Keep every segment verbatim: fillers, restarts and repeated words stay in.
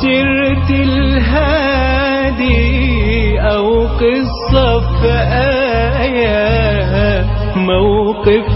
سيرة الهادي أو قصة في آية، موقف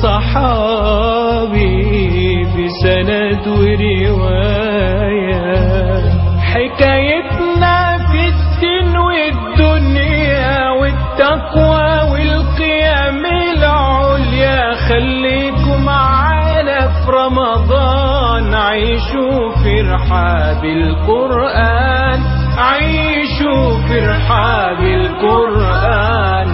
لصحابي بسند ورواية، حكايتنا في الدين والدنيا والتقوى والقيام العليا. خليكم معانا في رمضان، عيشوا في رحاب القرآن، عيشوا في رحاب القرآن.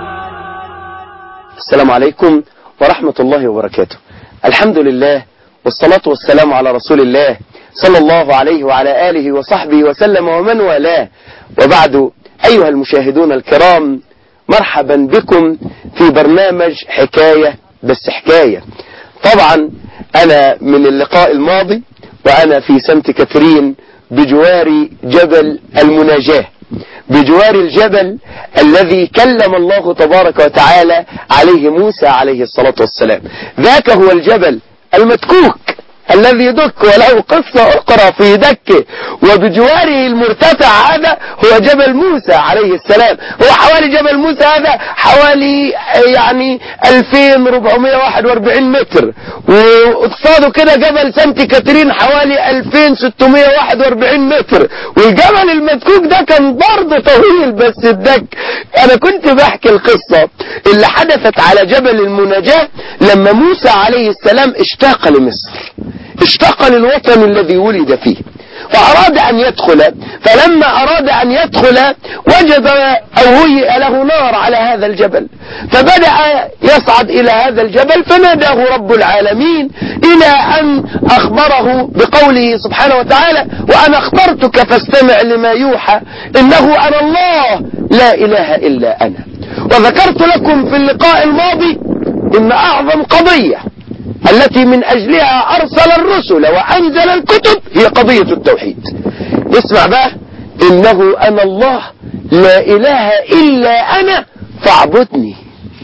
السلام عليكم ورحمة الله وبركاته. الحمد لله والصلاة والسلام على رسول الله صلى الله عليه وعلى آله وصحبه وسلم ومن والاه، وبعد. أيها المشاهدون الكرام، مرحبا بكم في برنامج حكاية بس حكاية. طبعا أنا من اللقاء الماضي وأنا في سانت كاترين بجوار جبل المناجاة، بجوار الجبل الذي كلم الله تبارك وتعالى عليه موسى عليه الصلاة والسلام. ذاك هو الجبل المدكوك الذي دك وله قصة أخرى في دكه، وبجواره المرتفع هذا هو جبل موسى عليه السلام. هو حوالي جبل موسى هذا حوالي يعني ألفين وأربعمائة وواحد وأربعين متر، وقصاده كده جبل سانت كاترين حوالي ألفين وستمائة وواحد وأربعين متر، والجبل المدكوك ده كان برضه طويل بس الدك. أنا كنت بحكي القصة اللي حدثت على جبل المناجاة لما موسى عليه السلام اشتاق لمصر، اشتاق للوطن الذي ولد فيه، وأراد أن يدخل. فلما أراد أن يدخل وجد أو هيئ له نار على هذا الجبل، فبدأ يصعد إلى هذا الجبل، فناداه رب العالمين إلى أن أخبره بقوله سبحانه وتعالى: وأنا اخترتك فاستمع لما يوحى إنه أنا الله لا إله إلا أنا. وذكرت لكم في اللقاء الماضي إن أعظم قضية التي من أجلها أرسل الرسل وأنزل الكتب هي قضية التوحيد. اسمع بقى: إنه أنا الله لا إله إلا أنا فاعبدني.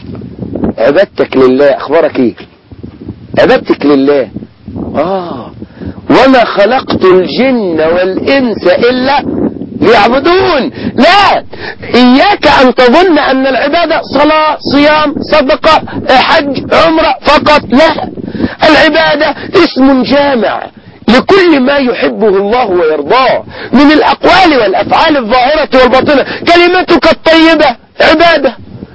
عبادتك لله أخبارك إيه؟ عبادتك لله. آه وما خلقت الجن والإنس إلا ليعبدون. لا، إياك أن تظن أن العبادة صلاة صيام صدقة حج عمرة فقط. لا، العبادة اسم جامع لكل ما يحبه الله ويرضاه من الأقوال والأفعال الظاهرة والباطنة. كلمتك الطيبة عبادة،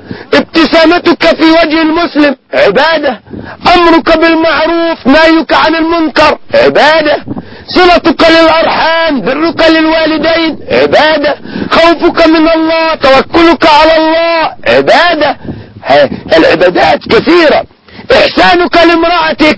ابتسامتك في وجه المسلم عبادة، أمرك بالمعروف نهيك عن المنكر عبادة، صلتك للأرحام برك للوالدين عبادة، خوفك من الله توكلك على الله عبادة. العبادات كثيرة. إحسانك لامرأتك،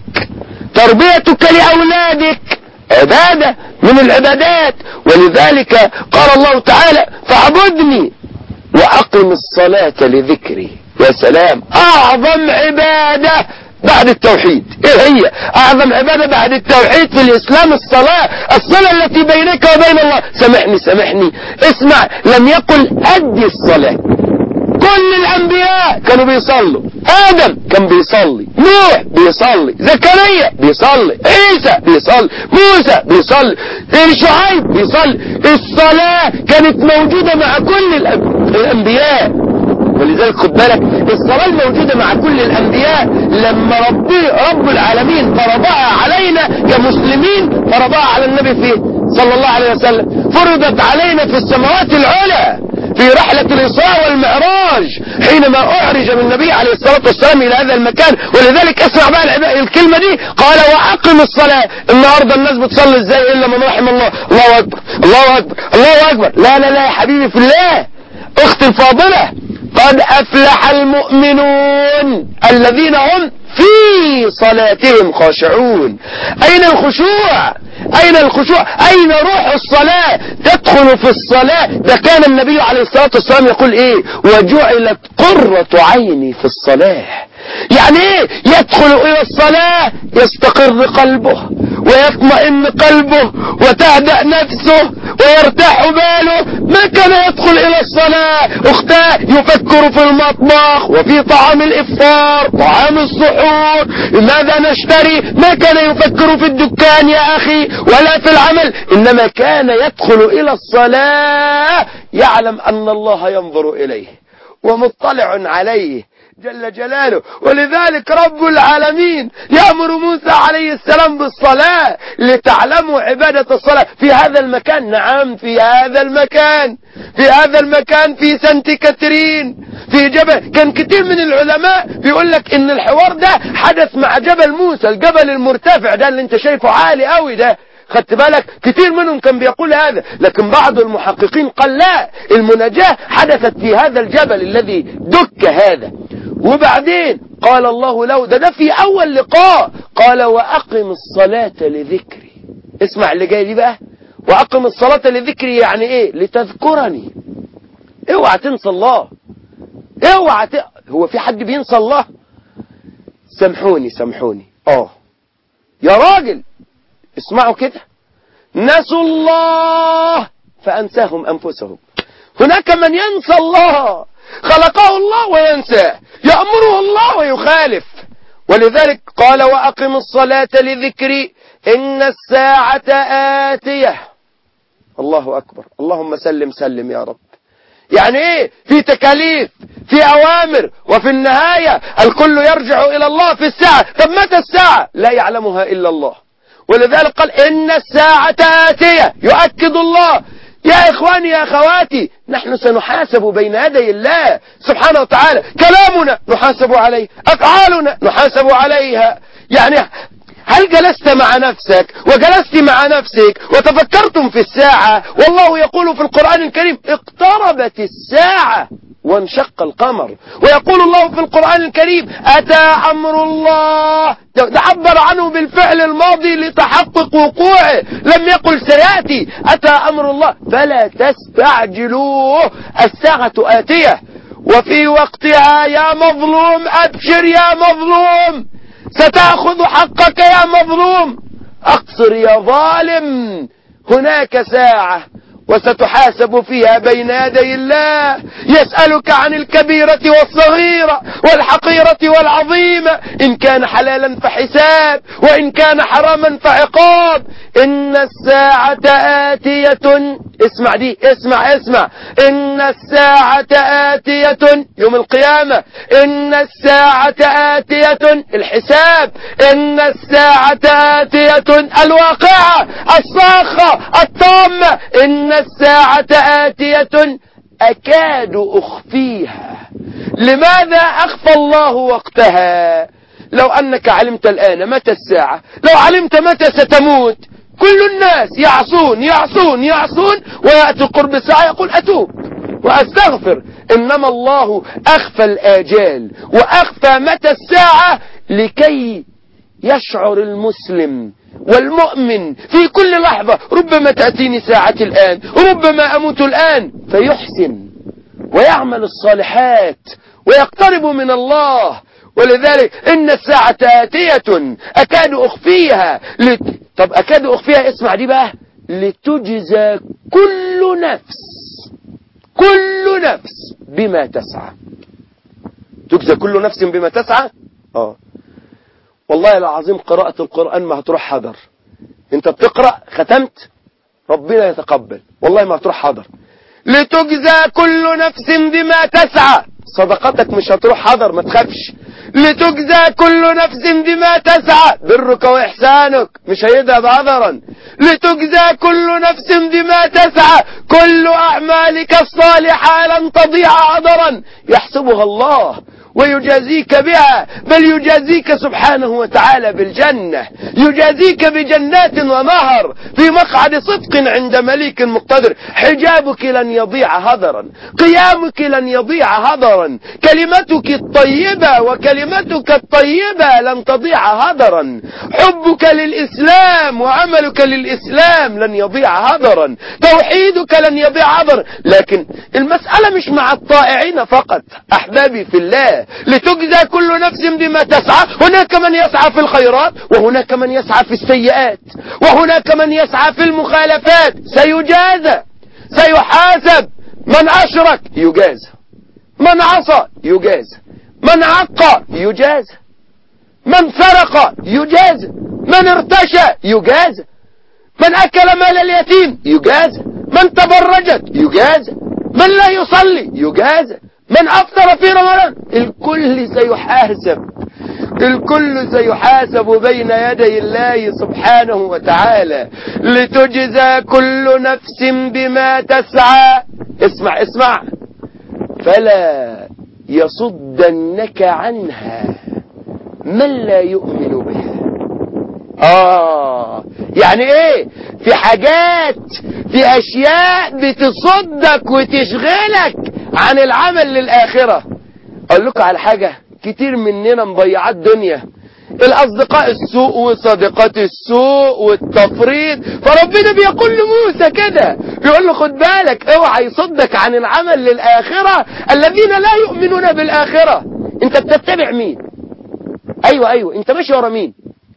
تربيتك لأولادك عبادة من العبادات. ولذلك قال الله تعالى: فاعبدني وأقم الصلاة لذكري. يا سلام، أعظم عبادة بعد التوحيد إيه هي؟ أعظم عبادة بعد التوحيد في الإسلام الصلاة، الصلاة التي بينك وبين الله. سامحني سامحني اسمع، لم يقل أدي الصلاة. كل الأنبياء كانوا بيصلوا، آدم كان بيصلي، نوح بيصلي، زكريا بيصلي، عيسى بيصلي، موسى بيصلي، شعيب بيصلي. الصلاة كانت موجودة مع كل الأنبياء. ولذلك خد بالك، الصلاة الموجودة مع كل الأنبياء لما ربي رب العالمين فرضها علينا كمسلمين، فرضها على النبي فيه صلى الله عليه وسلم، فرضت علينا في السماوات العلى في رحلة الإسراء والمعراج حينما أعرج من النبي عليه الصلاة والسلام إلى هذا المكان. ولذلك اسمع بقى الكلمة دي، قال: وأقم الصلاة. النهاردة الناس بتصلي ازاي إلا من رحم الله؟ الله أكبر الله أكبر الله أكبر. لا لا لا يا حبيبي في الله، أختي الفاضلة، قد أفلح المؤمنون الذين هم في صلاتهم خاشعون. أين الخشوع؟ أين الخشوع؟ أين روح الصلاة؟ تدخل في الصلاة. ده كان النبي عليه الصلاة والسلام يقول إيه؟ وجعلت قرة عيني في الصلاة. يعني إيه؟ يدخل إلى الصلاة يستقر قلبه ويطمئن قلبه وتهدأ نفسه ويرتاح باله ما كان يدخل إلى الصلاة. أختاه يفكر في المطبخ وفي طعام الإفطار، طعام السحور، ماذا نشتري. ما كان يفكر في الدكان يا أخي ولا في العمل، إنما كان يدخل إلى الصلاة يعلم أن الله ينظر إليه ومطلع عليه جل جلاله. ولذلك رب العالمين يأمر موسى عليه السلام بالصلاة لتعلموا عبادة الصلاة في هذا المكان. نعم في هذا المكان، في هذا المكان في سانت كاترين في جبل. كان كتير من العلماء بيقول لك ان الحوار ده حدث مع جبل موسى، الجبل المرتفع ده اللي انت شايفه عالي قوي ده، خدت بالك؟ كتير منهم كان بيقول هذا، لكن بعض المحققين قال لا، المناجاة حدثت في هذا الجبل الذي دك هذا. وبعدين قال الله له، ده ده في اول لقاء، قال واقم الصلاة لذكري. اسمع اللي جاي دي بقى، واقم الصلاة لذكري يعني ايه؟ لتذكرني. اوعى تنسى الله، اوعى ت... هو في حد بينسى الله؟ سامحوني سامحوني اه يا راجل اسمعوا كده، نسوا الله فأنساهم أنفسهم. هناك من ينسى الله، خلقه الله وينساه، يأمره الله ويخالف. ولذلك قال وأقم الصلاة لذكري إن الساعة آتية. الله أكبر، اللهم سلم سلم يا رب. يعني ايه؟ في تكاليف، في أوامر، وفي النهاية الكل يرجع إلى الله في الساعة. طب متى الساعة؟ لا يعلمها إلا الله. ولذلك قال إن الساعة آتية، يؤكد الله. يا إخواني يا أخواتي، نحن سنحاسب بين يدي الله سبحانه وتعالى. كلامنا نحاسب عليه، أفعالنا نحاسب عليها. يعني هل جلست مع نفسك وجلست مع نفسك وتفكرتم في الساعة؟ والله يقول في القرآن الكريم اقتربت الساعة وانشق القمر. ويقول الله في القرآن الكريم أتى أمر الله، تعبر عنه بالفعل الماضي لتحقق وقوعه، لم يقل سيأتي. أتى أمر الله فلا تستعجلوه، الساعة آتية وفي وقتها. يا مظلوم أبشر يا مظلوم، ستأخذ حقك يا مظلوم. أقصر يا ظالم، هناك ساعة وستحاسب فيها بين يدي الله. يسألك عن الكبيرة والصغيرة والحقيرة والعظيمة، إن كان حلالا فحساب وإن كان حراما فعقاب. إن الساعة آتية، اسمع دي، اسمع اسمع، إن الساعة آتية يوم القيامة، إن الساعة آتية الحساب، إن الساعة آتية الواقعة الصاخة الطامة، إن الساعة آتية أكاد أخفيها. لماذا أخفى الله وقتها؟ لو أنك علمت الآن متى الساعة، لو علمت متى ستموت، كل الناس يعصون يعصون يعصون ويأتي قرب الساعة يقول أتوب وأستغفر. إنما الله أخفى الآجال وأخفى متى الساعة لكي يشعر المسلم والمؤمن في كل لحظة، ربما تأتيني ساعة الآن، ربما أموت الآن، فيحسن ويعمل الصالحات ويقترب من الله. ولذلك إن الساعة آتية أكاد أخفيها لت... طب أكاد أخفيها، اسمع دي بقى، لتجزى كل نفس كل نفس بما تسعى. تجزى كل نفس بما تسعى. اه والله العظيم قراءة القرآن ما هتروح حضر. انت بتقرأ ختمت ربنا يتقبل، والله ما هتروح حضر. لتجزى كل نفس بما تسعى، صدقتك مش هتروح حضر ما تخافش. لتجزى كل نفس بما تسعى، برك وإحسانك مش هيذهب عذرا. لتجزى كل نفس بما تسعى، كل أعمالك الصالحة لن تضيع عذرا، يحسبها الله ويجازيك بها، بل يجازيك سبحانه وتعالى بالجنة، يجازيك بجنات ونهر في مقعد صدق عند مليك مقتدر. حجابك لن يضيع هدرا، قيامك لن يضيع هدرا، كلمتك الطيبة وكلمتك الطيبة لن تضيع هدرا، حبك للإسلام وعملك للإسلام لن يضيع هدرا، توحيدك لن يضيع هدرا. لكن المسألة مش مع الطائعين فقط أحبابي في الله، لتجزى كل نفس بما تسعى. هناك من يسعى في الخيرات، وهناك من يسعى في السيئات، وهناك من يسعى في المخالفات. سيجازى، سيحاسب. من أشرك يجازى، من عصى يجازى، من عق يجازى، من سرق يجازى، من ارتشى يجازى، من أكل مال اليتيم يجازى، من تبرجت يجازى، من لا يصلي يجازى، من أفطر في رمضان. الكل سيحاسب، الكل سيحاسب بين يدي الله سبحانه وتعالى. لتجزى كل نفس بما تسعى. اسمع اسمع. فلا يصدنك عنها من لا يؤمن بها. آه يعني ايه؟ في حاجات، في اشياء بتصدك وتشغلك عن العمل للآخرة. اقول لكم على حاجة، كتير مننا مضيعات الدنيا، الاصدقاء السوء وصديقات السوء والتفريط. فربنا بيقول لموسى كده، بيقول له خد بالك، اوعى يصدك عن العمل للآخرة الذين لا يؤمنون بالآخرة. انت بتتبع مين؟ ايوه ايوه انت ماشي ورا مين؟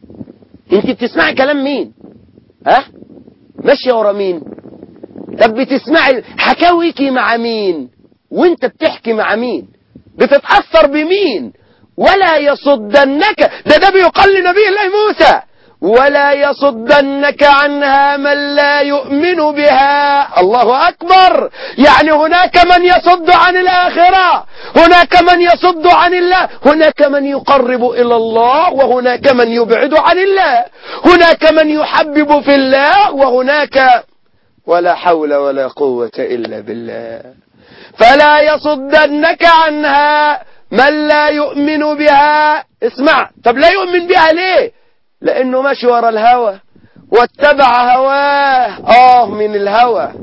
انت بتسمع كلام مين؟ ها؟ ماشي ورا مين؟ طب بتسمعي حكاويكي مع مين؟ وانت بتحكي مع مين؟ بتتأثر بمين؟ ولا يصدنك، ده ده بيقال لنبي الله موسى، ولا يصدنك عنها من لا يؤمن بها. الله أكبر. يعني هناك من يصد عن الآخرة، هناك من يصد عن الله، هناك من يقرب إلى الله، وهناك من يبعد عن الله، هناك من يحبب في الله، وهناك ولا حول ولا قوة إلا بالله. فلا يصدنك عنها من لا يؤمن بها. اسمع، طب لا يؤمن بها ليه؟ لأنه ماشي ورا الهوى واتبع هواه. آه من الهوى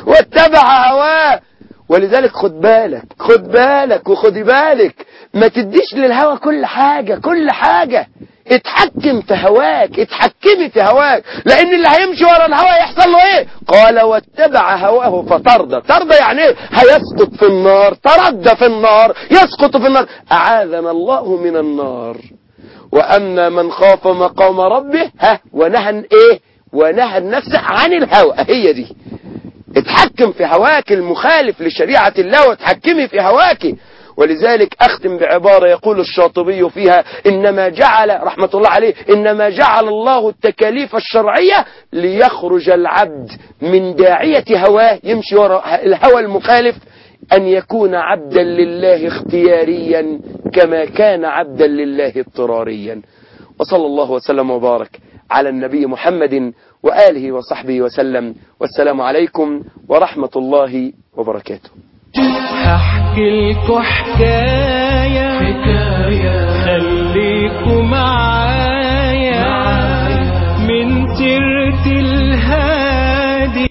واتبع هواه. ولذلك خد بالك، خد بالك وخدي بالك، ما تديش للهوى كل حاجة كل حاجة. اتحكم في هواك، اتحكمي في هواك، لأن اللي هيمشي ورا الهوى يحصل له ايه؟ قال واتبع هواه فترضى. ترضى يعني ايه؟ هيسقط في النار. تردى في النار، يسقط في النار. أعاذنا الله من النار. وأما من خاف مقام ربه ها ونهى ايه؟ ونهى النفس عن الهوى. هي دي. اتحكم في هواك المخالف لشريعة الله، وتحكمي في هواك. ولذلك أختم بعبارة يقول الشاطبي فيها: إنما جعل رحمة الله عليه إنما جعل الله التكاليف الشرعية ليخرج العبد من داعية هواه، يمشي وراء الهوى المخالف، أن يكون عبدا لله اختياريا كما كان عبدا لله اضطراريا. وصلى الله وسلم وبارك على النبي محمد وآله وصحبه وسلم. والسلام عليكم ورحمة الله وبركاته. هحكي لكم حكاية، حكاية خليكم معايا.